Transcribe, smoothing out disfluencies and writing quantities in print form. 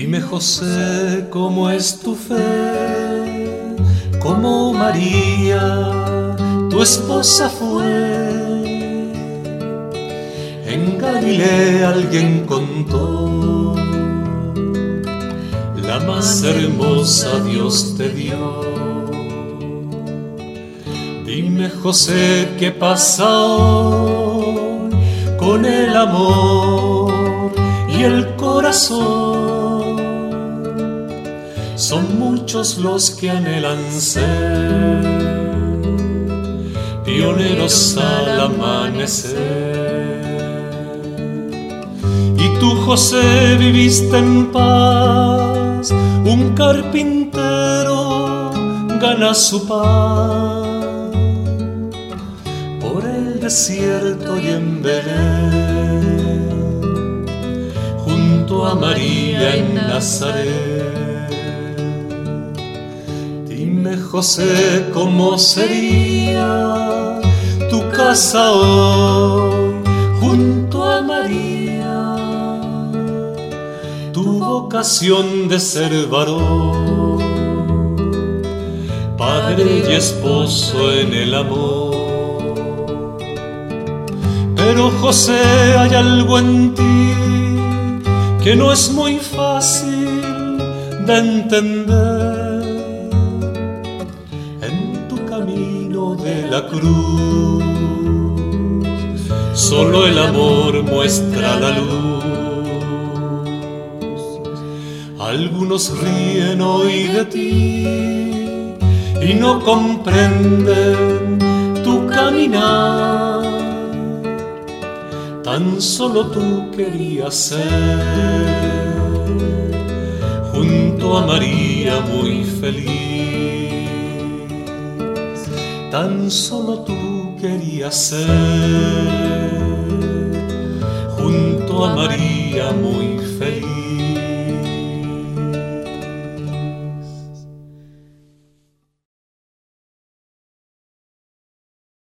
Dime, José, ¿cómo es tu fe? ¿Cómo María, tu esposa fue? En Galilea alguien contó, la más hermosa Dios te dio. Dime, José, ¿qué pasa hoy con el amor y el corazón? Son muchos los que anhelan ser pioneros al amanecer. Y tú, José, viviste en paz, un carpintero gana su pan por el desierto y en Belén, junto a María en Nazaret. Dime, José, ¿cómo sería tu casa hoy junto a María? Tu vocación de ser varón, padre y esposo en el amor. Pero, José, hay algo en ti que no es muy fácil de entender. Camino de la cruz, solo el amor muestra la luz. Algunos ríen hoy de ti y no comprenden tu caminar. Tan solo tú querías ser junto a María muy feliz. Tan solo tú querías ser junto a María muy feliz.